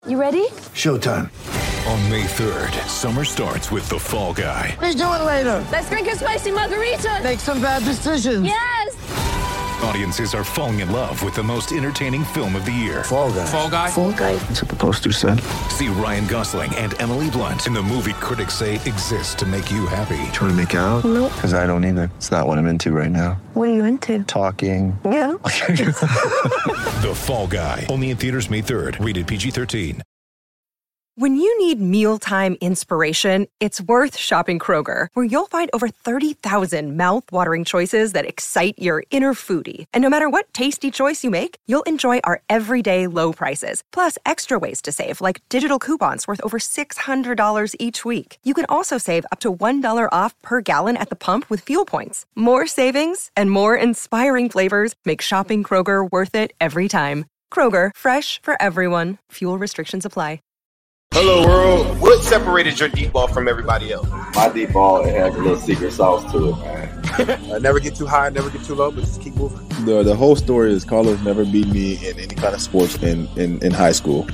You ready? Showtime. On May 3rd, summer starts with The Fall Guy. Let's do it later. Let's drink a spicy margarita. Make some bad decisions. Yes! Audiences are falling in love with the most entertaining film of the year. Fall Guy. Fall Guy? Fall Guy. That's what the poster said. See Ryan Gosling and Emily Blunt in the movie critics say exists to make you happy. Trying to make it out? Nope. Because I don't either. It's not what I'm into right now. What are you into? Talking. Yeah. The Fall Guy. Only in theaters May 3rd. Rated PG-13. When you need mealtime inspiration, it's worth shopping Kroger, where you'll find over 30,000 mouth-watering choices that excite your inner foodie. And no matter what tasty choice you make, you'll enjoy our everyday low prices, plus extra ways to save, like digital coupons worth over $600 each week. You can also save up to $1 off per gallon at the pump with fuel points. More savings and more inspiring flavors make shopping Kroger worth it every time. Kroger, fresh for everyone. Fuel restrictions apply. Hello, world. What separated your deep ball from everybody else? My deep ball, it has a little secret sauce to it, man. Never get too high, never get too low, but just keep moving. The whole story is Carlos never beat me in any kind of sports in high school.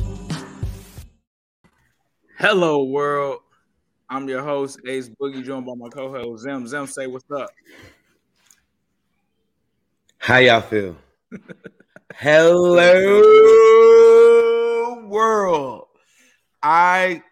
Hello, world. I'm your host, Ace Boogie, joined by my co-host, Zim. Zim, say what's up. How y'all feel? Hello, world. Let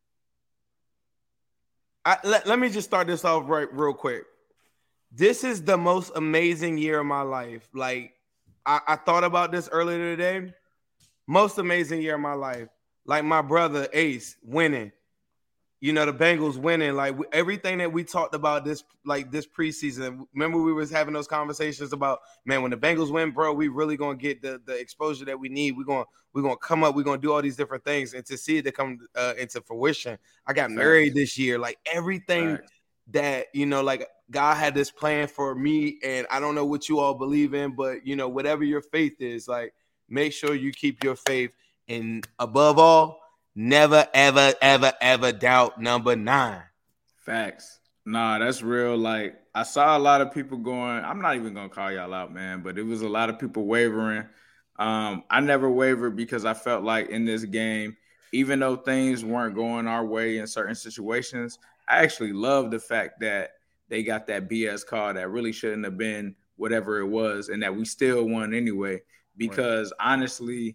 me just start this off real quick. This is the most amazing year of my life. Like, I thought about this earlier today. Most amazing year of my life. Like my brother Ace winning. You know, the Bengals winning. Like everything that we talked about this preseason. Remember we was having those conversations about, man, when the Bengals win, bro, we really gonna get the exposure that we need. We're gonna come up. We're gonna do all these different things, and to see it to come into fruition. I got married this year. Like everything that, you know, like God had this plan for me, and I don't know what you all believe in, but you know, whatever your faith is, like make sure you keep your faith, and above all, never, ever, ever, ever doubt number 9. Facts. Nah, that's real. Like, I saw a lot of people going, I'm not even going to call y'all out, man, but it was a lot of people wavering. I never wavered because I felt like in this game, even though things weren't going our way in certain situations, I actually love the fact that they got that BS call that really shouldn't have been whatever it was, and that we still won anyway. Because honestly,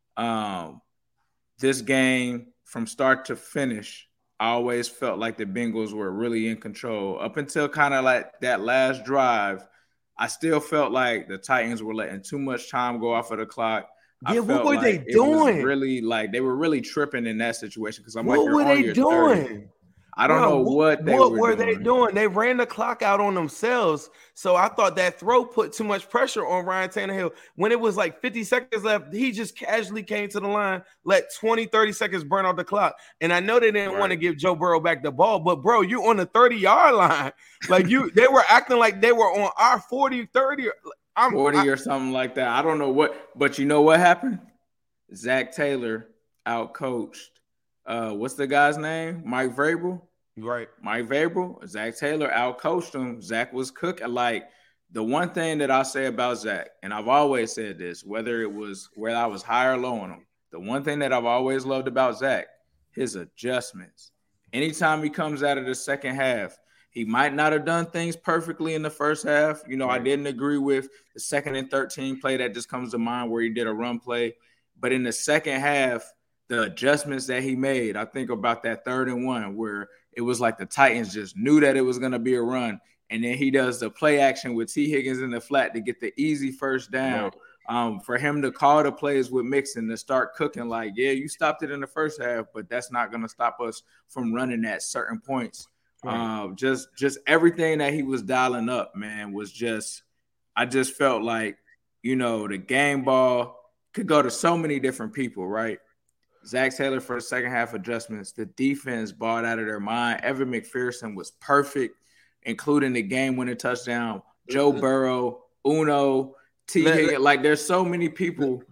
this game from start to finish, I always felt like the Bengals were really in control. Up until kind of like that last drive, I still felt like the Titans were letting too much time go off of the clock. Yeah, what were they doing? Really, like they were really tripping in that situation because what were they doing? 30. I don't know what were they doing. They ran the clock out on themselves. So I thought that throw put too much pressure on Ryan Tannehill. When it was like 50 seconds left, he just casually came to the line, let 20, 30 seconds burn out the clock. And I know they didn't want to give Joe Burrow back the ball, but bro, you on the 30-yard line. Like they were acting like they were on our 40, 30. 40 or something like that. I don't know what, but you know what happened? Zach Taylor outcoached. What's the guy's name? Mike Vrabel. Right. Mike Vrabel. Zach Taylor outcoached him. Zach was cooking. Like, the one thing that I say about Zach, and I've always said this, whether it was where I was high or low on him, the one thing that I've always loved about Zach, his adjustments. Anytime he comes out of the second half, he might not have done things perfectly in the first half. You know, right. I didn't agree with the 2nd and 13 play that just comes to mind where he did a run play. But in the second half, the adjustments that he made, I think about that 3rd and 1 where it was like the Titans just knew that it was going to be a run. And then he does the play action with T. Higgins in the flat to get the easy first down. Right. For him to call the plays with Mixon to start cooking, like, yeah, you stopped it in the first half, but that's not going to stop us from running at certain points. Right. Just everything that he was dialing up, man, was just – I just felt like, you know, the game ball could go to so many different people, right? Zach Taylor for the second half adjustments. The defense balled out of their mind. Evan McPherson was perfect, including the game-winning touchdown. Joe Burrow, Uno, T. Higgins. Like, there's so many people.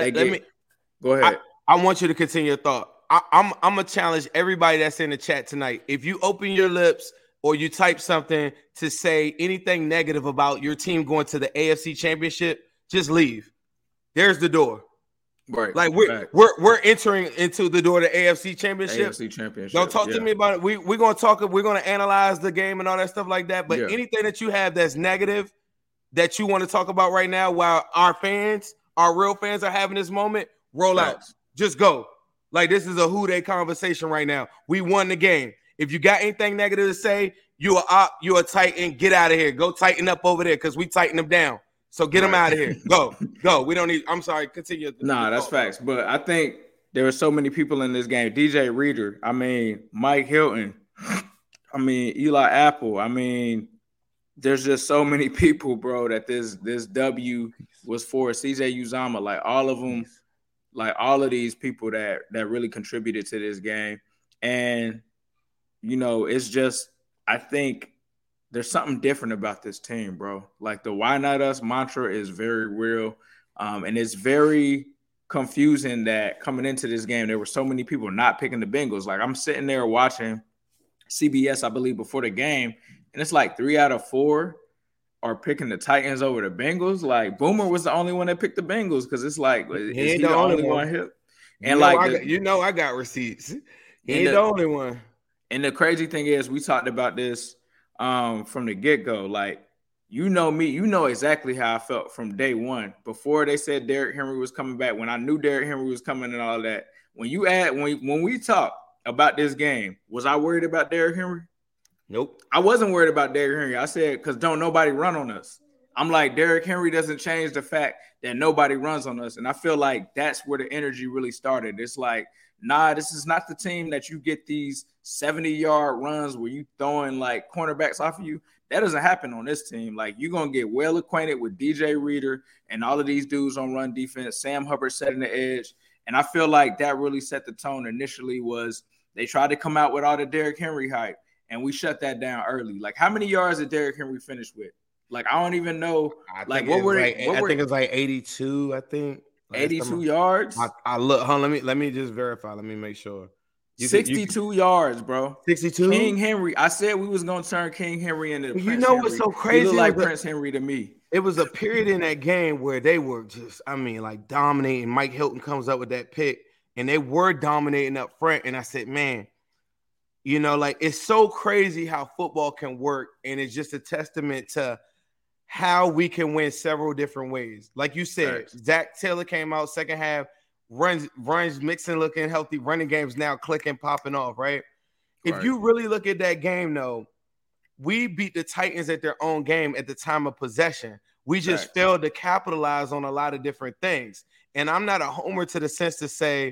Go ahead. I want you to continue your thought. I'm going to challenge everybody that's in the chat tonight. If you open your lips or you type something to say anything negative about your team going to the AFC Championship, just leave. There's the door. Right. Like we're entering into the door of the AFC Championship. AFC Championship. Don't talk to me about it. We're gonna talk. We're gonna analyze the game and all that stuff like that. But anything that you have that's negative that you want to talk about right now, while our fans, our real fans, are having this moment, roll out. Just go. Like this is a who they conversation right now. We won the game. If you got anything negative to say, you a Titan. Get out of here. Go tighten up over there because we tighten them down. So get them out of here. Go. We don't need. I'm sorry. Continue. Nah, that's facts. But I think there were so many people in this game. DJ Reader. I mean, Mike Hilton. I mean, Eli Apple. I mean, there's just so many people, bro, that this W was for. CJ Uzama, like all of them, like all of these people that really contributed to this game. And, you know, it's just, I think there's something different about this team, bro. Like the why not us mantra is very real. And it's very confusing that coming into this game, there were so many people not picking the Bengals. Like I'm sitting there watching CBS, I believe, before the game, and it's like 3 out of 4 are picking the Titans over the Bengals. Like Boomer was the only one that picked the Bengals because it's like, is he the only one here? And I got receipts. He ain't the only one. And the crazy thing is, we talked about this from the get-go. Like, you know me, you know exactly how I felt from day one. Before they said Derrick Henry was coming back, when I knew Derrick Henry was coming and all that. When we talked about this game, was I worried about Derrick Henry? Nope. I wasn't worried about Derrick Henry. I said, because don't nobody run on us. I'm like, Derrick Henry doesn't change the fact that nobody runs on us. And I feel like that's where the energy really started. It's like, nah, this is not the team that you get these 70-yard runs where you throwing like cornerbacks off of you. That doesn't happen on this team. Like, you're going to get well acquainted with DJ Reader and all of these dudes on run defense, Sam Hubbard setting the edge. And I feel like that really set the tone initially. Was they tried to come out with all the Derrick Henry hype, and we shut that down early. Like, how many yards did Derrick Henry finish with? Like, I don't even know. I think it's like 82, I think. 82 yards? I look, let me just verify. Let me make sure. 62 yards, bro. 62? King Henry. I said we was going to turn King Henry into Prince Henry. What's so crazy? He looked like Prince Henry to me. It was a period in that game where they were just, like dominating. Mike Hilton comes up with that pick, and they were dominating up front. And I said, man, like it's so crazy how football can work. And it's just a testament to how we can win several different ways. Like you said, right. Zach Taylor came out second half, runs mixing, looking healthy, running games now clicking, popping off, right? If you really look at that game, though, we beat the Titans at their own game at the time of possession. We just failed to capitalize on a lot of different things. And I'm not a homer to the sense to say,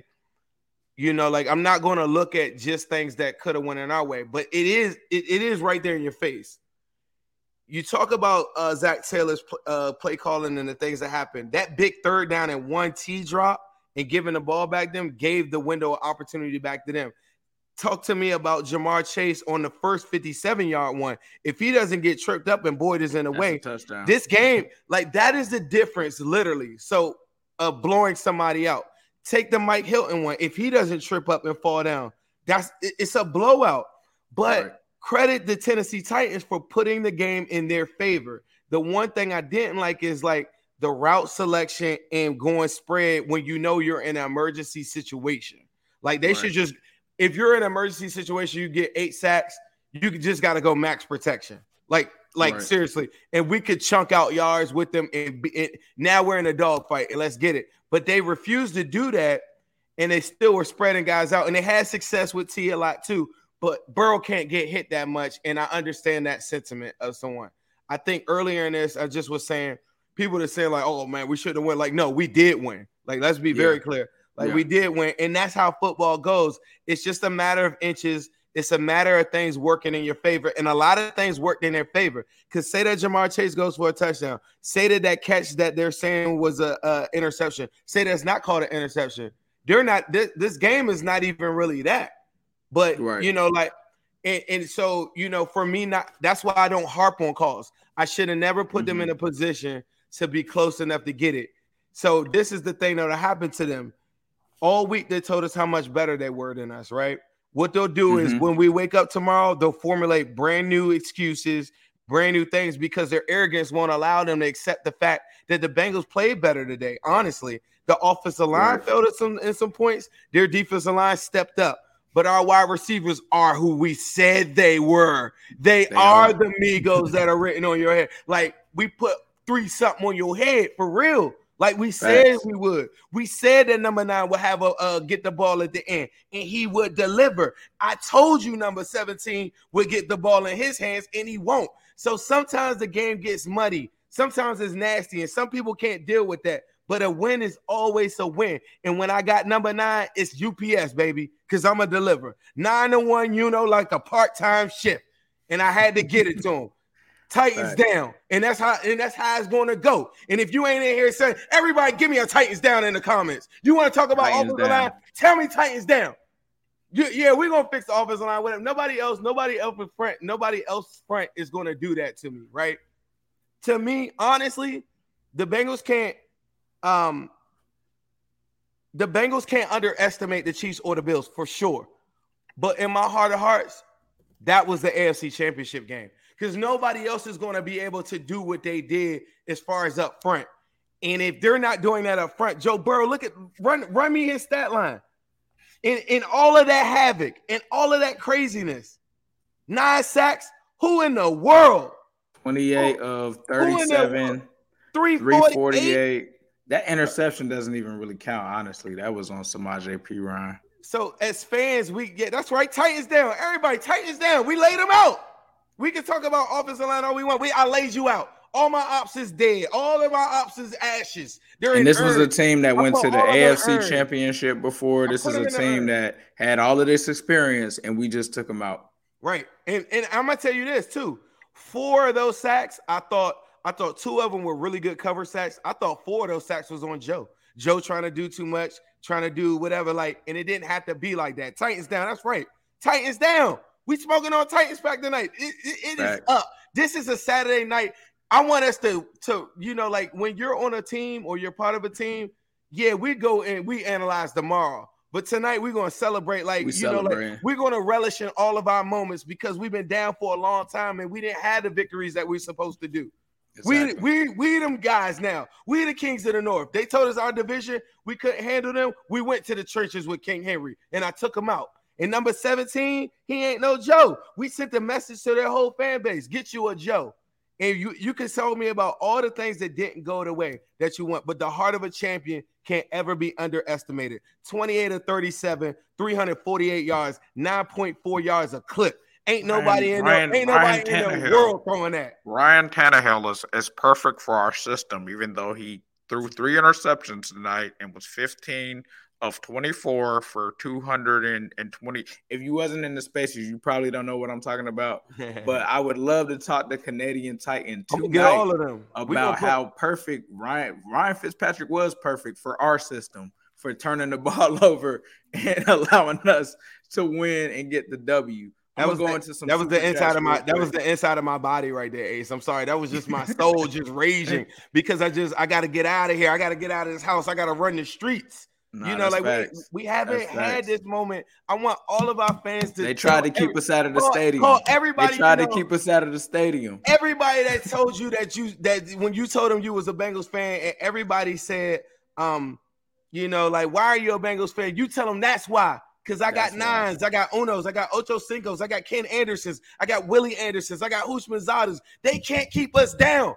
like I'm not going to look at just things that could have went in our way, but it is right there in your face. You talk about Zach Taylor's play calling and the things that happened. That big 3rd down and 1 T drop and giving the ball back to them gave the window of opportunity back to them. Talk to me about Jamar Chase on the first 57-yard one. If he doesn't get tripped up and Boyd is in the way, this game, like that is the difference, literally. So blowing somebody out. Take the Mike Hilton one. If he doesn't trip up and fall down, it's a blowout. But credit the Tennessee Titans for putting the game in their favor. The one thing I didn't like is like the route selection and going spread when you're in an emergency situation. Like they should just, if you're in an emergency situation, you get 8 sacks, you just got to go max protection. Like seriously. And we could chunk out yards with them. And now we're in a dogfight and let's get it. But they refused to do that. And they still were spreading guys out. And they had success with T a lot too. But Burrow can't get hit that much, and I understand that sentiment of someone. I think earlier in this, I just was saying, people that say like, oh, man, we should have won. Like, no, we did win. Like, let's be very clear. Like, we did win, and that's how football goes. It's just a matter of inches. It's a matter of things working in your favor, and a lot of things worked in their favor. Because say that Jamar Chase goes for a touchdown. Say that catch that they're saying was a interception. Say that's not called an interception. They're not. This game is not even really that. But, and so, for me, that's why I don't harp on calls. I should have never put them in a position to be close enough to get it. So this is the thing that happened to them. All week, they told us how much better they were than us, right? What they'll do is when we wake up tomorrow, they'll formulate brand new excuses, brand new things because their arrogance won't allow them to accept the fact that the Bengals played better today. Honestly, the offensive line failed in some points. Their defensive line stepped up. But our wide receivers are who we said they were. They are the Migos that are written on your head. Like, we put 3-something on your head for real. Like we said we would. We said that number 9 would have a get the ball at the end, and he would deliver. I told you number 17 would get the ball in his hands, and he won't. So sometimes the game gets muddy. Sometimes it's nasty, and some people can't deal with that. But a win is always a win. And when I got number 9, it's UPS, baby, because I'm a deliver. 9 to 1, like a part-time shift. And I had to get it to him. Titans down. And that's how it's going to go. And if you ain't in here saying, everybody give me a Titans down in the comments. You want to talk about offensive line? Tell me Titans down. Yeah, we're going to fix the offensive line. Whatever. Nobody else front is going to do that to me, right? To me, honestly, the Bengals can't underestimate the Chiefs or the Bills for sure. But in my heart of hearts, that was the AFC Championship game because nobody else is going to be able to do what they did as far as up front. And if they're not doing that up front, Joe Burrow, run me his stat line. In all of that havoc and all of that craziness, 9 sacks, who in the world? 28 of 37, 348. That interception doesn't even really count, honestly. That was on Samaje Perine. So as fans, that's right, Titans down. Everybody, Titans down. We laid them out. We can talk about offensive line all we want. I laid you out. All my ops is dead. All of my ops is ashes. And this was a team that went to the AFC Championship before. This is a team that had all of this experience, and we just took them out. Right. And I'm going to tell you this, too. 4 of those sacks, I thought 2 of them were really good cover sacks. I thought 4 of those sacks was on Joe. Joe trying to do too much, trying to do whatever, and it didn't have to be like that. Titans down. That's right. Titans down. We smoking on Titans back tonight. It is up. This is a Saturday night. I want us to when you're on a team or you're part of a team, we go and we analyze tomorrow. But tonight we're going to celebrate we're going to relish in all of our moments because we've been down for a long time and we didn't have the victories that we're supposed to do. Exactly. We them guys now. We the Kings of the North. They told us our division, we couldn't handle them. We went to the trenches with King Henry, and I took him out. And number 17, he ain't no Joe. We sent the message to their whole fan base, get you a Joe. And you can tell me about all the things that didn't go the way that you want, but the heart of a champion can't ever be underestimated. 28 of 37, 348 yards, 9.4 yards a clip. Ain't nobody in the world throwing that. Ryan Tannehill is perfect for our system, even though he threw 3 interceptions tonight and was 15 of 24 for 220. If you wasn't in the spaces, you probably don't know what I'm talking about. But I would love to talk to Canadian Titan tonight all of them about how perfect Ryan Fitzpatrick was perfect for our system, for turning the ball over and allowing us to win and get the W. That was the inside of my body right there, Ace. I'm sorry. That was just my soul just raging because I got to get out of here. I got to get out of this house. I got to run the streets. We haven't had this moment. I want all of our fans to. They tried to keep us out of the stadium. Everybody they tried to keep us out of the stadium. Everybody that told you that when you told them you was a Bengals fan, and everybody said, why are you a Bengals fan? You tell them that's why. Because I got 9s, I got Unos, I got Ocho Cincos, I got Ken Andersons, I got Willie Andersons, I got Usman Zadas. They can't keep us down.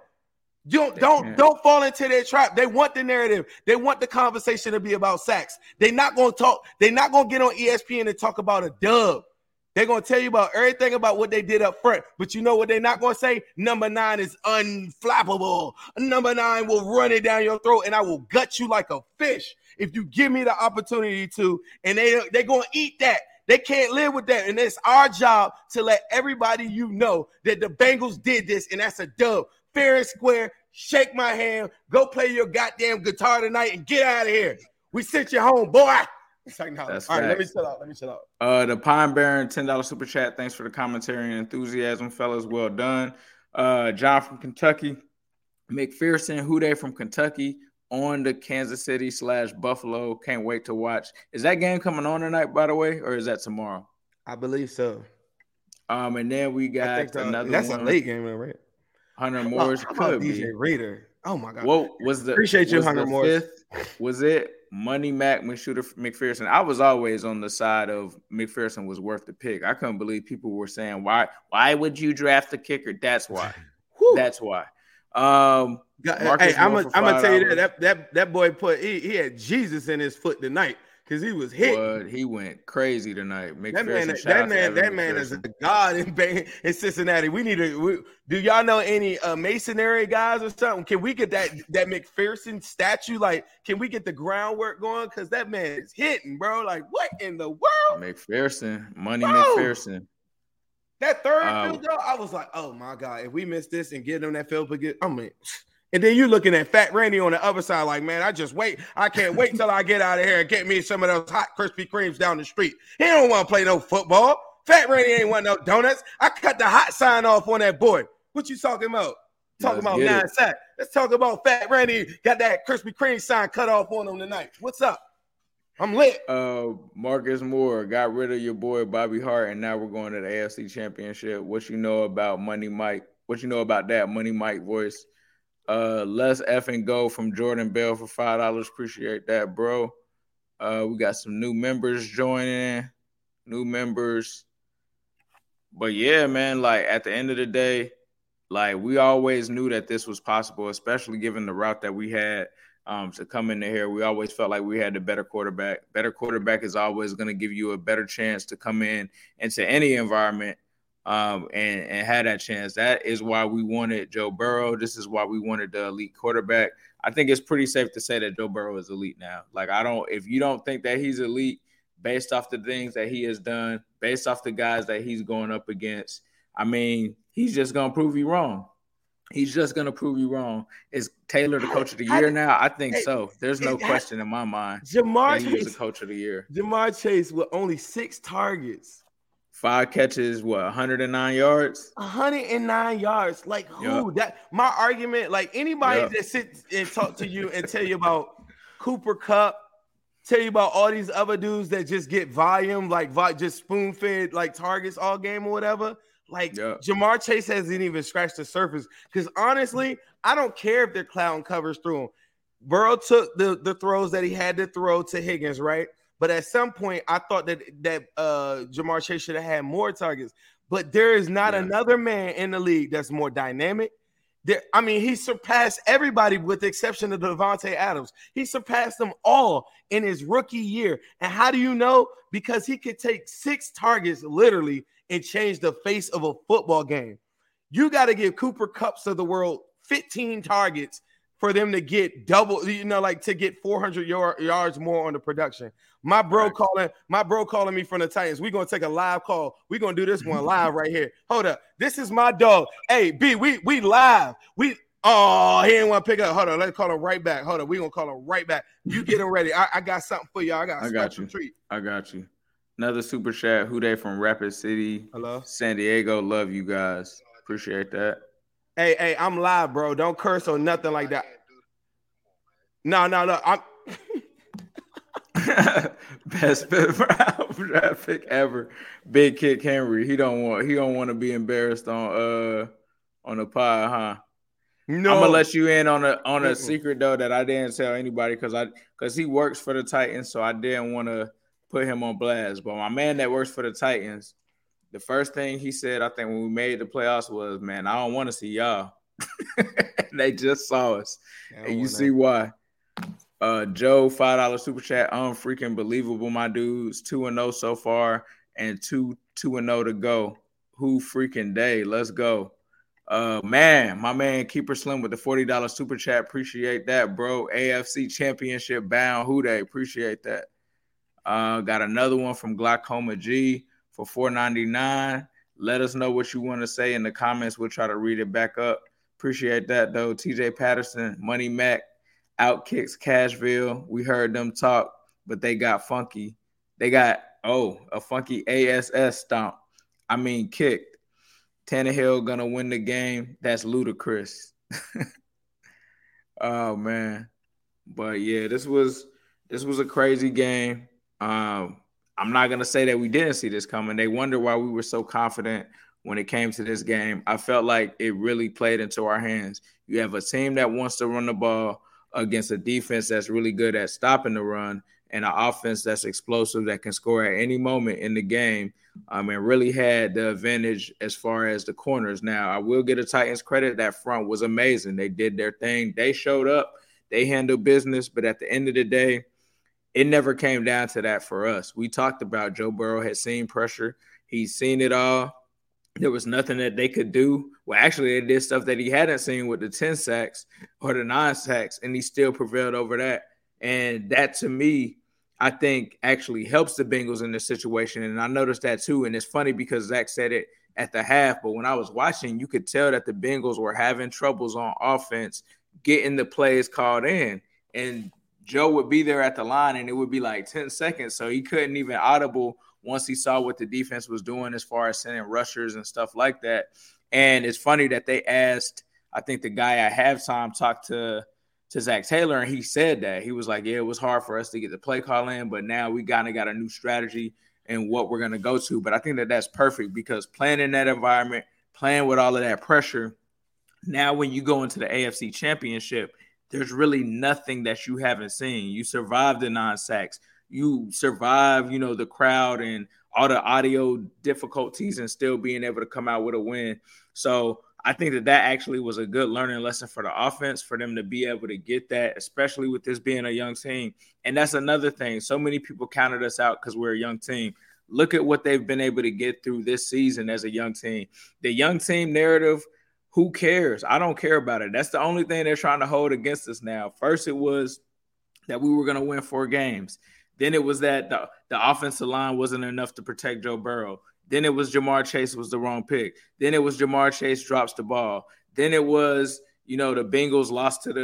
Don't fall into their trap. They want the narrative. They want the conversation to be about sacks. They're not going to talk. They're not going to get on ESPN and talk about a dub. They're going to tell you about everything about what they did up front. But you know what they're not going to say? Number 9 is unflappable. Number 9 will run it down your throat, and I will gut you like a fish if you give me the opportunity to. And they're going to eat that. They can't live with that. And it's our job to let everybody know that the Bengals did this, and that's a dub. Fair and square, shake my hand, go play your goddamn guitar tonight and get out of here. We sent you home, boy. It's like, no. All right, let me chill out. The Pine Baron, $10 super chat. Thanks for the commentary and enthusiasm, fellas. Well done. John from Kentucky. McPherson, Houday from Kentucky on the Kansas City / Buffalo. Can't wait to watch. Is that game coming on tonight, by the way, or is that tomorrow? I believe so. And then we I got think another that's one. a late game, right? Hunter Morris How about could DJ be. Reader? Oh my God! What was the Appreciate you, was Hunter the Morris. fifth? Was it Money Mac McPherson? I was always on the side of McPherson was worth the pick. I couldn't believe people were saying why would you draft the kicker? That's why. That's why. Hey, I'm gonna tell you that boy he had Jesus in his foot tonight because he was hit. But he went crazy tonight. That man is a god in Cincinnati. Do y'all know any masonry guys or something? Can we get that McPherson statue? Like, can we get the groundwork going? Because that man is hitting, bro. Like, what in the world? McPherson, McPherson. That third field goal, I was like, oh my God, if we miss this and get him that field goal, and then you looking at Fat Randy on the other side, like, man, I can't wait till I get out of here and get me some of those hot Krispy Kremes down the street. He don't want to play no football. Fat Randy ain't want no donuts. I cut the hot sign off on that boy. What you talking about? Talking about 9 sacks. Let's talk about Fat Randy got that Krispy Kreme sign cut off on him tonight. What's up? I'm lit. Marcus Moore got rid of your boy Bobby Hart, and now we're going to the AFC Championship. What you know about Money Mike? What you know about that Money Mike voice? Let's effing go from Jordan Bell for $5. Appreciate that, bro. We got some new members joining. New members. But yeah, man, like at the end of the day, like we always knew that this was possible, especially given the route that we had to come into here. We always felt like we had the better quarterback. Better quarterback is always going to give you a better chance to come into any environment and have that chance. That is why we wanted Joe Burrow. This is why we wanted the elite quarterback. I think it's pretty safe to say that Joe Burrow is elite now. Like if you don't think that he's elite based off the things that he has done, based off the guys that he's going up against, I mean, he's just going to prove you wrong. He's just going to prove you wrong. Is Taylor the coach of the year now? I think so. There's no question in my mind. Jamar Chase is the coach of the year. Jamar Chase with only 6 targets. 5 catches, 109 yards? 109 yards. Like who? That my argument, like anybody that sits and talk to you and tell you about Cooper Kupp, tell you about all these other dudes that just get volume, like just spoon-fed like targets all game or whatever. Like Jamar Chase hasn't even scratched the surface. Because honestly, I don't care if their clown covers through him. Burrow took the throws that he had to throw to Higgins, right? But at some point, I thought that Jamar Chase should have had more targets. But there is not another man in the league that's more dynamic. He surpassed everybody with the exception of Devontae Adams. He surpassed them all in his rookie year. And how do you know? Because he could take 6 targets literally and change the face of a football game. You got to give Cooper Kupps of the world 15 targets for them to get double, to get 400 yards more on the production. My bro calling me from the Titans. We're going to take a live call. We're going to do this one live right here. Hold up. This is my dog. Hey, B, we live. He didn't want to pick up. Hold on. Let's call him right back. Hold on. We're going to call him right back. You get him ready. I got something for y'all. I got a special treat. I got you. Another super chat. Who they from Rapid City? Hello. San Diego. Love you guys. Appreciate that. Hey, I'm live, bro. Don't curse or nothing like that. No. I'm best draft pick ever. Big Kick Henry. He don't want to be embarrassed on the pod, huh? No. I'm gonna let you in on a secret though that I didn't tell anybody because he works for the Titans, so I didn't want to put him on blast. But my man that works for the Titans, the first thing he said, I think when we made the playoffs was, man, I don't want to see y'all. They just saw us. And you see why. Joe, $5 super chat. Freaking believable, my dudes. 2-0 so far and 2-0 to go. Who freaking day? Let's go. My man Keeper Slim with the $40 super chat. Appreciate that, bro. AFC Championship bound. Who they? Appreciate that. Got another one from Glaucoma G for $4.99. Let us know what you want to say in the comments. We'll try to read it back up. Appreciate that, though. TJ Patterson, Money Mac, Outkicks Cashville. We heard them talk, but they got funky. They got, a funky ASS stomp. Kicked. Tannehill gonna win the game. That's ludicrous. Oh, man. But, yeah, this was a crazy game. I I'm not going to say that we didn't see this coming. They wonder why we were so confident when it came to this game. I felt like it really played into our hands. You have a team that wants to run the ball against a defense that's really good at stopping the run and an offense that's explosive that can score at any moment in the game, and really had the advantage as far as the corners. Now, I will give the Titans credit. That front was amazing. They did their thing. They showed up. They handled business. But at the end of the day, it never came down to that for us. We talked about Joe Burrow had seen pressure. He's seen it all. There was nothing that they could do. Well, actually, they did stuff that he hadn't seen with the 10 sacks or the 9 sacks, and he still prevailed over that. And that, to me, I think actually helps the Bengals in this situation. And I noticed that too. And it's funny because Zach said it at the half, but when I was watching, you could tell that the Bengals were having troubles on offense getting the plays called in. And Joe would be there at the line, and it would be like 10 seconds. So he couldn't even audible once he saw what the defense was doing as far as sending rushers and stuff like that. And it's funny that they asked, I think the guy at halftime talked to Zach Taylor, and he said that. He was like, yeah, it was hard for us to get the play call in, but now we kind of got a new strategy and what we're going to go to. But I think that that's perfect because playing in that environment, playing with all of that pressure, now when you go into the AFC Championship, there's really nothing that you haven't seen. You survived the 9 sacks. You survive, the crowd and all the audio difficulties and still being able to come out with a win. So I think that actually was a good learning lesson for the offense, for them to be able to get that, especially with this being a young team. And that's another thing. So many people counted us out because we're a young team. Look at what they've been able to get through this season as a young team. The young team narrative, who cares? I don't care about it. That's the only thing they're trying to hold against us now. First, it was that we were going to win 4 games. Then it was that the offensive line wasn't enough to protect Joe Burrow. Then it was Jamar Chase was the wrong pick. Then it was Jamar Chase drops the ball. Then it was, the Bengals lost to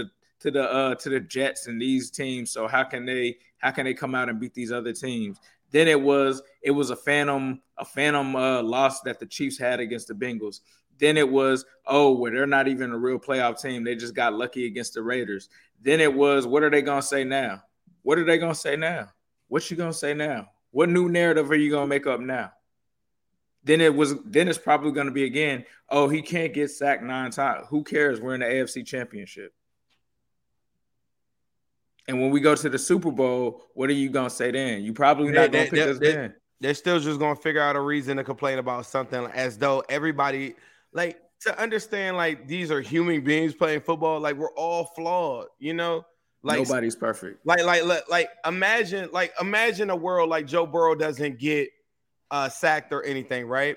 the Jets and these teams. So how can they come out and beat these other teams? Then it was a phantom loss that the Chiefs had against the Bengals. Then it was, they're not even a real playoff team. They just got lucky against the Raiders. Then it was, what are they going to say now? What are they going to say now? What you going to say now? What new narrative are you going to make up now? Then it's probably going to be again, he can't get sacked 9 times. Who cares? We're in the AFC Championship. And when we go to the Super Bowl, what are you going to say then? You probably not going to pick us then. They're still just going to figure out a reason to complain about something as though everybody, to understand, these are human beings playing football. We're all flawed, Nobody's perfect. Imagine a world like Joe Burrow doesn't get sacked or anything, right?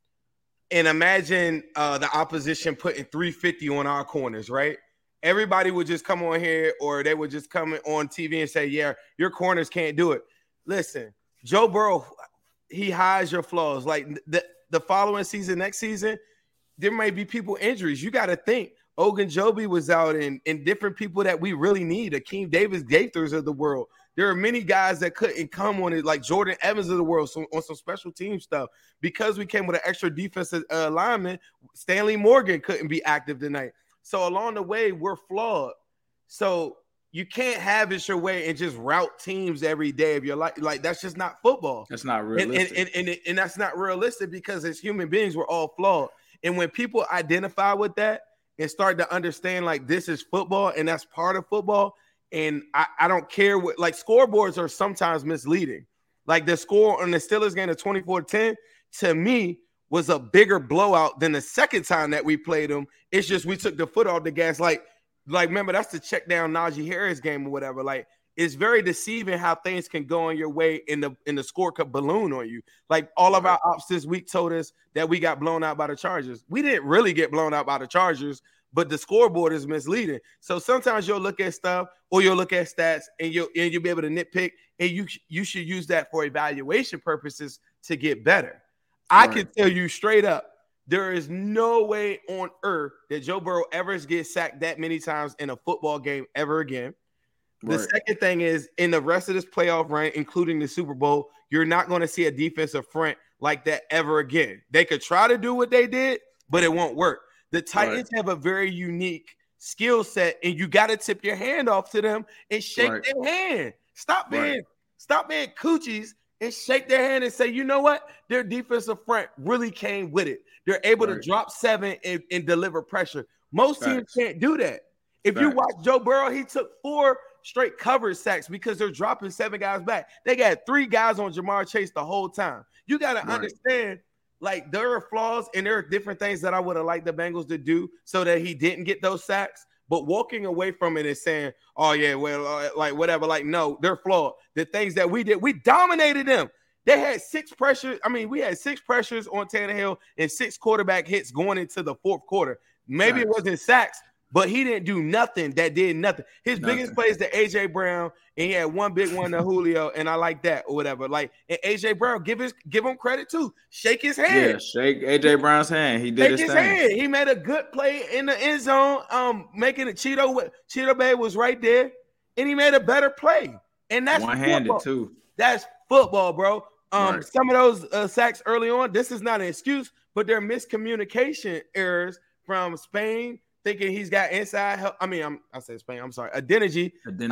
And imagine the opposition putting 350 on our corners, right? Everybody would just come on here, or they would just come on TV and say, yeah, your corners can't do it. Listen, Joe Burrow, he hides your flaws. The following season, next season, there may be people injuries. You got to think. Ogunjobi was out and different people that we really need. Akeem Davis Gaithers of the world. There are many guys that couldn't come on it, like Jordan Evans of the world, on some special team stuff. Because we came with an extra defensive lineman, Stanley Morgan couldn't be active tonight. So along the way, we're flawed. So you can't have it your way and just route teams every day of your life. That's just not football. That's not realistic. And that's not realistic because as human beings, we're all flawed. And when people identify with that and start to understand this is football and that's part of football, and I don't care what, scoreboards are sometimes misleading. The score on the Steelers game of 24-10, to me, was a bigger blowout than the second time that we played them. It's just we took the foot off the gas. Remember, that's the check down Najee Harris game or whatever. It's very deceiving how things can go on your way in the score could balloon on you. All of our ops this week told us that we got blown out by the Chargers. We didn't really get blown out by the Chargers, but the scoreboard is misleading. So sometimes you'll look at stuff or you'll look at stats and you'll be able to nitpick, and you should use that for evaluation purposes to get better. Right. I can tell you straight up, there is no way on earth that Joe Burrow ever gets sacked that many times in a football game ever again. The second thing is, in the rest of this playoff run, including the Super Bowl, you're not going to see a defensive front like that ever again. They could try to do what they did, but it won't work. The Titans have a very unique skill set, and you got to tip your hand off to them and shake their hand. Stop being coochies and shake their hand and say, you know what? Their defensive front really came with it. They're able to drop 7 and deliver pressure. Most teams can't do that. If you watch Joe Burrow, he took 4 straight coverage sacks because they're dropping 7 guys back. They got 3 guys on Jamar Chase the whole time. You got to understand, like, there are flaws and there are different things that I would have liked the Bengals to do so that he didn't get those sacks. But walking away from it and saying, oh, yeah, well, like, whatever. Like, no, they're flawed. The things that we did, we dominated them. They had 6 pressures. I mean, we had 6 pressures on Tannehill and 6 quarterback hits going into the fourth quarter. Maybe it wasn't sacks, but he didn't do nothing that did nothing. His biggest play is to A.J. Brown, and he had one big one to Julio, and I like that or whatever. Like, and A.J. Brown, give him credit too. Shake his hand. Yeah, shake A.J. Brown's hand. He did his thing. Hand. He made a good play in the end zone, making it. Cheeto Bay was right there, and he made a better play. And that's one-handed football. too. That's football, bro. Some of those sacks early on, this is not an excuse, but they're miscommunication errors from Spain, thinking he's got inside help. I mean, I said Spain. I'm sorry. Adeniji.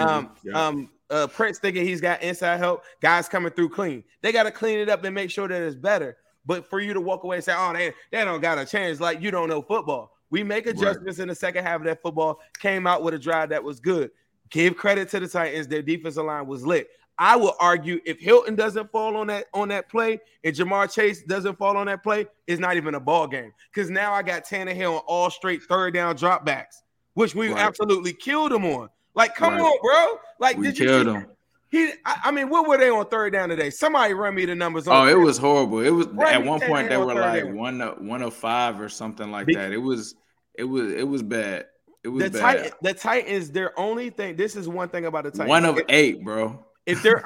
Prince thinking he's got inside help. Guys coming through clean. They got to clean it up and make sure that it's better. But for you to walk away and say, oh, they don't got a chance, like you don't know football. We make adjustments in the second half of that football, came out with a drive that was good. Give credit to the Titans. Their defensive line was lit. I would argue if Hilton doesn't fall on that play and Jamar Chase doesn't fall on that play, it's not even a ball game. Because now I got Tannehill on all straight third down dropbacks, which we absolutely killed him on. Like, come on, bro. Like, we killed him. I mean, what were they on third down today? Somebody run me the numbers. It was horrible. It was at one point they were like 105 or something like that. It was bad. It was bad. The Titans, their only thing. This is one thing about the Titans. 1 of 8, bro. If they're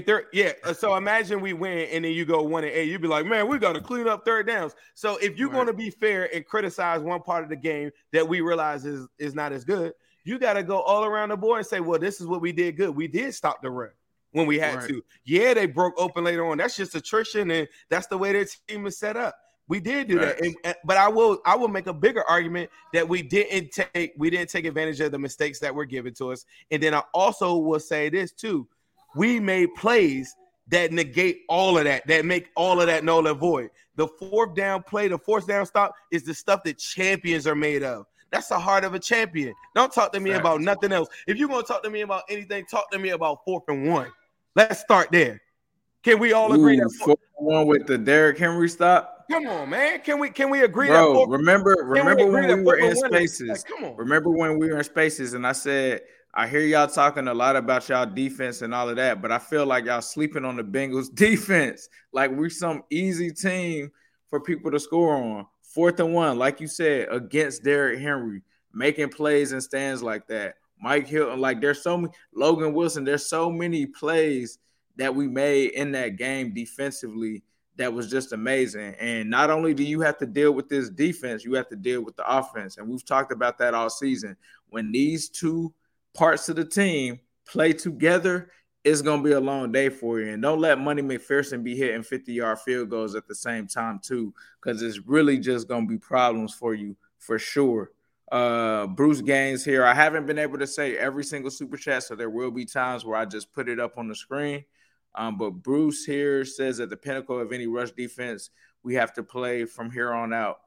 so imagine we win and then you go 1-8, you'd be like, man, we got to clean up third downs. So if you're going to be fair and criticize one part of the game that we realize is not as good, you got to go all around the board and say, well, this is what we did good. We did stop the run when we had to. Yeah, they broke open later on. That's just attrition, and that's the way their team is set up. We did do that, but I will make a bigger argument that we didn't take advantage of the mistakes that were given to us. And then I also will say this too. We made plays that negate all of that make all of that null and void. The fourth down play, the fourth down stop is the stuff that champions are made of. That's the heart of a champion. Don't talk to me about nothing else. If you're going to talk to me about anything, talk to me about 4th and 1. Let's start there. Can we all agree that 4th and 1 with the Derrick Henry stop? Come on, man. Can we agree Bro, that? Remember when we were in spaces? Like, come on. Remember when we were in spaces and I said, I hear y'all talking a lot about y'all defense and all of that, but I feel like y'all sleeping on the Bengals defense. Like we're some easy team for people to score on. 4th and 1, like you said, against Derrick Henry, making plays in stands like that. Mike Hilton, like there's so many, Logan Wilson, there's so many plays that we made in that game defensively that was just amazing. And not only do you have to deal with this defense, you have to deal with the offense. And we've talked about that all season. When these two parts of the team play together, it's going to be a long day for you. And don't let Money McPherson be hitting 50-yard field goals at the same time, too, because it's really just going to be problems for you for sure. Bruce Gaines here. I haven't been able to say every single super chat, so there will be times where I just put it up on the screen. But Bruce here says at the pinnacle of any rush defense, we have to play from here on out.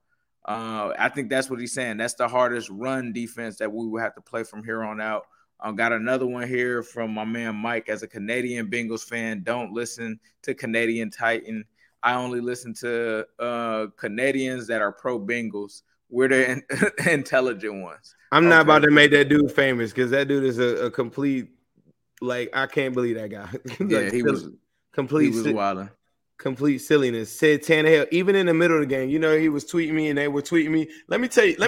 I think that's what he's saying. That's the hardest run defense that we will have to play from here on out. Got another one here from my man Mike. As a Canadian Bengals fan, don't listen to Canadian Titan. I only listen to Canadians that are pro-Bengals. We're the intelligent ones. I'm not about to make that dude famous because that dude is a complete, like, I can't believe that guy. Like, he was wilding. Complete silliness. Said Tannehill, even in the middle of the game, you know, he was tweeting me and they were tweeting me. Let me tell you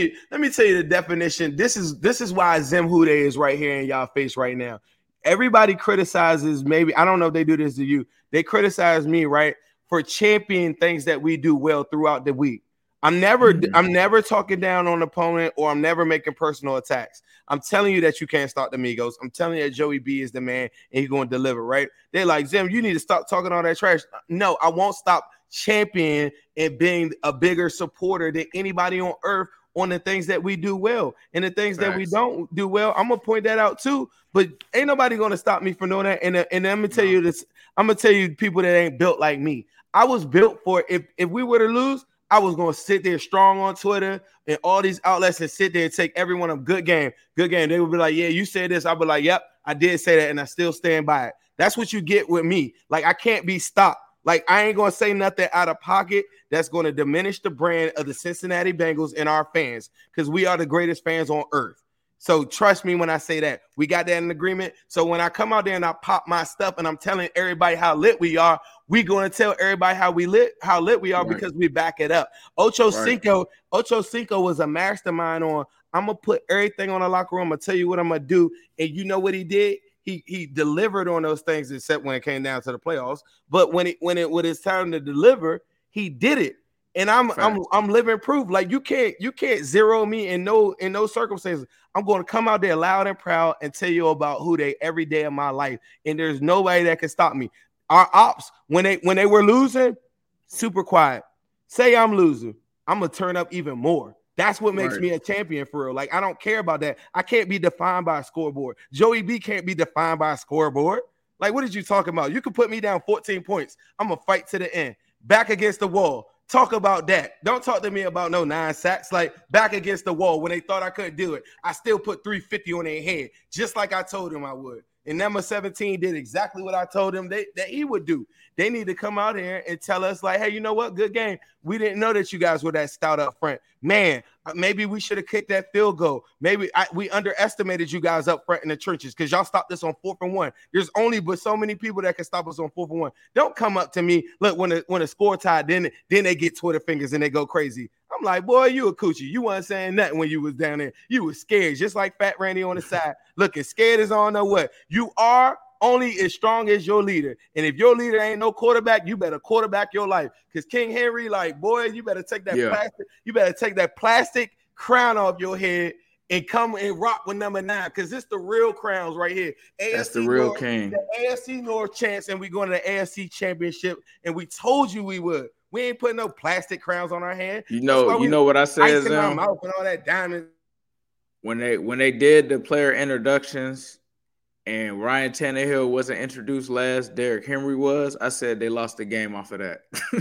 the definition. This is why Zim Hude is right here in y'all face right now. Everybody criticizes, maybe, I don't know if they do this to you. They criticize me, right, for championing things that we do well throughout the week. I'm never talking down on an opponent or I'm never making personal attacks. I'm telling you that you can't stop the Migos. I'm telling you that Joey B is the man and he's going to deliver, right? They're like, Zim, you need to stop talking all that trash. No, I won't stop championing and being a bigger supporter than anybody on earth on the things that we do well. And the things that we Facts. don't do well, I'm going to point that out too. But ain't nobody going to stop me from doing that. And I'm going to tell you this. I'm going to tell you people that ain't built like me. I was built for it. If we were to lose, I was going to sit there strong on Twitter and all these outlets and sit there and take every one of them. Good game. They would be like, yeah, you said this. I'll be like, yep, I did say that. And I still stand by it. That's what you get with me. Like, I can't be stopped. Like, I ain't going to say nothing out of pocket that's going to diminish the brand of the Cincinnati Bengals and our fans, because we are the greatest fans on earth. So trust me when I say that. We got that in agreement. So when I come out there and I pop my stuff and I'm telling everybody how lit we are, we going to tell everybody how lit we are, right, because we back it up. Ocho Cinco was a mastermind on, I'm going to put everything on the locker room. I'm going to tell you what I'm going to do. And you know what he did? He delivered on those things, except when it came down to the playoffs. But when it's time to deliver, he did it. And I'm living proof. Like, you can't zero me in no circumstances. I'm going to come out there loud and proud and tell you about who they every day of my life. And there's nobody that can stop me. Our ops, when they were losing, super quiet. Say I'm losing, I'm gonna turn up even more. That's what makes me a champion for real. Like, I don't care about that. I can't be defined by a scoreboard. Joey B can't be defined by a scoreboard. Like, what are you talking about? You can put me down 14 points. I'm going to fight to the end. Back against the wall. Talk about that. Don't talk to me about no 9 sacks. Like, back against the wall when they thought I couldn't do it. I still put 350 on their head, just like I told them I would. And number 17 did exactly what I told him that he would do. They need to come out here and tell us, like, hey, you know what? Good game. We didn't know that you guys were that stout up front. Man, maybe we should have kicked that field goal. Maybe we underestimated you guys up front in the trenches because y'all stopped this on 4th and 1. There's only but so many people that can stop us on 4th and 1. Don't come up to me. Look, when the score tied, then they get Twitter fingers and they go crazy. I'm like, boy, you a coochie. You wasn't saying nothing when you was down there. You was scared, just like Fat Randy on the side. Looking scared as I don't know what. You are only as strong as your leader. And if your leader ain't no quarterback, you better quarterback your life. Because King Henry, like, boy, you better take that plastic. You better take that plastic crown off your head and come and rock with number 9. Because it's the real crowns right here. That's the real king. The AFC North chance, and we going to the AFC Championship. And we told you we would. We ain't putting no plastic crowns on our hand. You know what I said, Zim? Mouth and all that diamond. When they did the player introductions and Ryan Tannehill wasn't introduced last, Derrick Henry was, I said they lost the game off of that.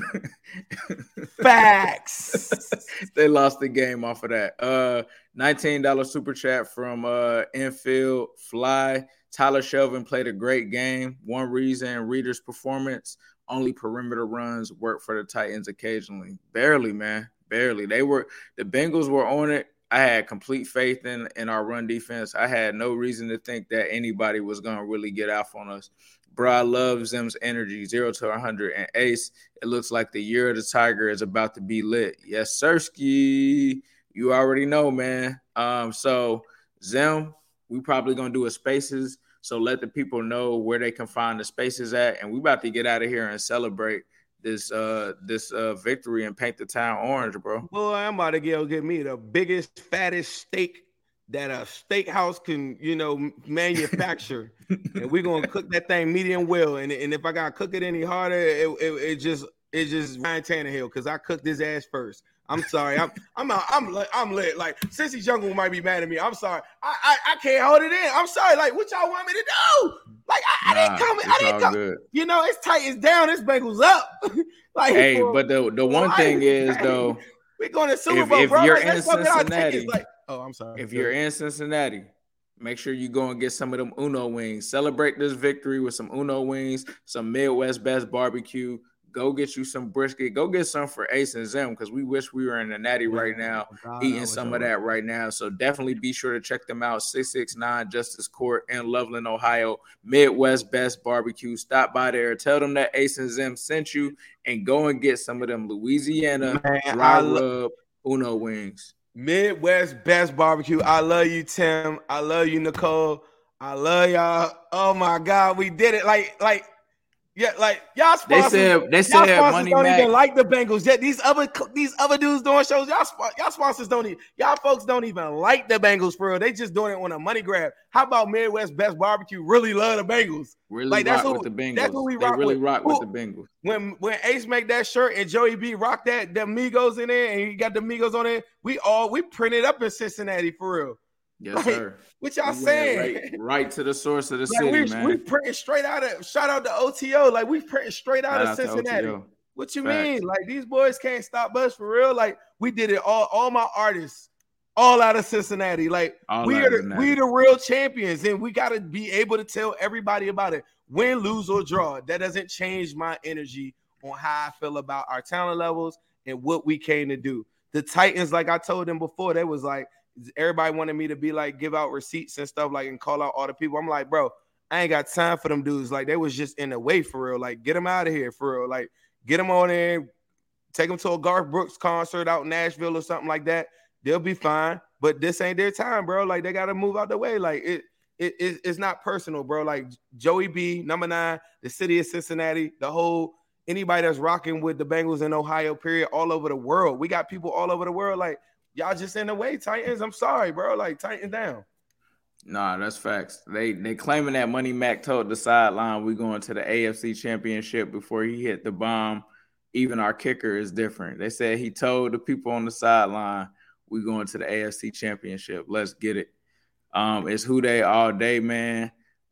Facts. They lost the game off of that. $19 super chat from Infield Fly. Tyler Shelvin played a great game. One reason, Reader's performance. Only perimeter runs work for the Titans occasionally. Barely, man. Barely. The Bengals were on it. I had complete faith in our run defense. I had no reason to think that anybody was going to really get off on us. Bro, I love Zim's energy, 0 to 100. And Ace, it looks like the year of the Tiger is about to be lit. Yes, sirski. You already know, man. So, Zim, we probably going to do a Spaces. So let the people know where they can find the Spaces at. And we about to get out of here and celebrate this victory and paint the town orange, bro. Boy, I'm about to get me the biggest, fattest steak that a steakhouse can, manufacture. And we're going to cook that thing medium well. And if I got to cook it any harder, it just Ryan Tannehill, because I cooked his ass first. I'm sorry. I'm lit. Like, Cincy Jungle might be mad at me. I'm sorry. I can't hold it in. I'm sorry. Like, what y'all want me to do? Like, I didn't come. I didn't come. Good. It's tight. It's down. This Bengals up. Like, hey, but the one thing is, though, we're going to Super Bowl, if bro. You're like, in Cincinnati, I'm sorry. If you're in Cincinnati, make sure you go and get some of them Uno wings. Celebrate this victory with some Uno wings, some Midwest Best Barbecue. Go get you some brisket. Go get some for Ace and Zim, because we wish we were in the Natty right now, eating some of that right now. So definitely be sure to check them out. 669 Justice Court in Loveland, Ohio. Midwest Best Barbecue. Stop by there. Tell them that Ace and Zim sent you, and go and get some of them Louisiana dry rub Uno wings. Midwest Best Barbecue. I love you, Tim. I love you, Nicole. I love y'all. Oh my God, we did it. Like Yeah, like y'all sponsors. They said y'all sponsors Money don't Mac. even like the Bengals. Yet these other dudes doing shows. Y'all sponsors don't even. Y'all folks don't even like the Bengals for real. They just doing it on a money grab. How about Midwest Best Barbecue? Really love the Bengals. Really like rock with the Bengals. That's who we rock really with. rock with the Bengals. When Ace make that shirt and Joey B rock the Migos in there, and he got the Migos on it, we printed up in Cincinnati for real. Yes, sir. What y'all saying? Right to the source of the like city, man. We printing straight out of. Shout out to OTO. Like we printing straight out of Cincinnati. What you mean? Like these boys can't stop us for real. Like we did it all my artists, all out of Cincinnati. Like we are the real champions, and we got to be able to tell everybody about it. Win, lose, or draw. That doesn't change my energy on how I feel about our talent levels and what we came to do. The Titans, like I told them before, they was like. Everybody wanted me to be like give out receipts and stuff like and call out all the people. I'm like, bro, I ain't got time for them dudes. Like they was just in the way for real. Like get them out of here for real. Like get them on in, take them to a Garth Brooks concert out in Nashville or something like that. They'll be fine. But this ain't their time, bro. Like they gotta move out the way. Like it's not personal, bro. Like Joey B, number 9, the city of Cincinnati, the whole anybody that's rocking with the Bengals in Ohio, period, all over the world. We got people all over the world. Like. Y'all just in the way, Titans. I'm sorry, bro. Like, tighten down. Nah, that's facts. They claiming that Money Mac told the sideline we going to the AFC Championship before he hit the bomb. Even our kicker is different. They said he told the people on the sideline we going to the AFC Championship. Let's get it. It's Who Dey all day, man.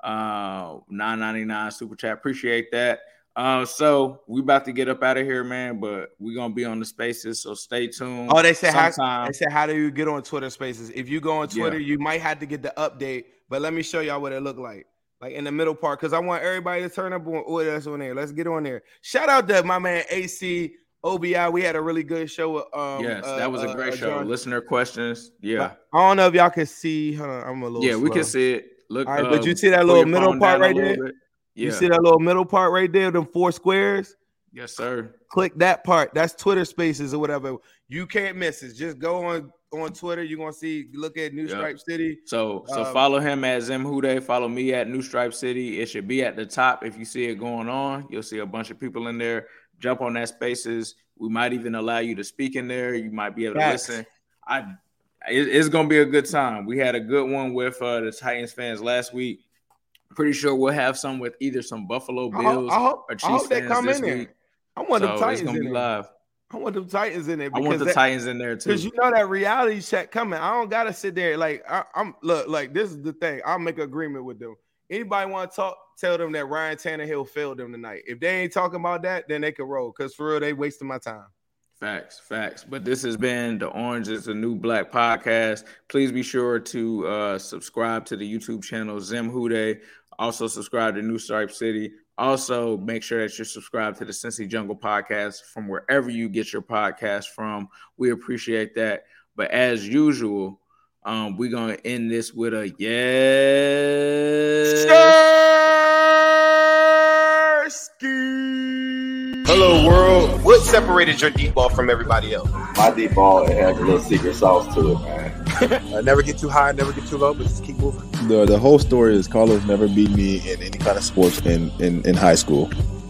$9.99 super chat. Appreciate that. So we about to get up out of here, man, but we're gonna be on the spaces, so stay tuned. Oh, they said how do you get on Twitter Spaces? If you go on Twitter, you might have to get the update, but let me show y'all what it look like in the middle part, because I want everybody to turn up on that's on there. Let's get on there. Shout out to my man AC OBI. We had a really good show. Yes, that was a great show. John. Listener questions. Yeah. I don't know if y'all can see. Hold on, I'm a little. Yeah, slow. we can see it. Look, all right, but you see that little middle part right there? Yeah. You see that little middle part right there, them 4 squares? Yes, sir. Click that part. That's Twitter Spaces or whatever. You can't miss it. Just go on Twitter. You're going to see, look at New Stripe City. So follow him at Zim Hude. Follow me at New Stripe City. It should be at the top. If you see it going on, you'll see a bunch of people in there. Jump on that Spaces. We might even allow you to speak in there. You might be able to listen. It's going to be a good time. We had a good one with the Titans fans last week. Pretty sure we'll have some with either some Buffalo Bills or Chiefs fans this week. I want them Titans it's gonna be live. I want them Titans in there. I want the Titans in there too. Because you know that reality check coming. I don't gotta sit there like I'm. Look, like this is the thing. I'll make an agreement with them. Anybody want to talk? Tell them that Ryan Tannehill failed them tonight. If they ain't talking about that, then they can roll. Because for real, they wasting my time. Facts. But this has been the Orange is the New Black podcast. Please be sure to subscribe to the YouTube channel Zim Hude. Also subscribe to New Stripe City. Also make sure that you're subscribed to the Cincy Jungle podcast from wherever you get your podcast from. We appreciate that. But as usual, we're going to end this with a yes. Hello, world. What separated your deep ball from everybody else? My deep ball, it has a little secret sauce to it, man. Never get too high, never get too low, but just keep moving. The whole story is Carlos never beat me in any kind of sports in high school.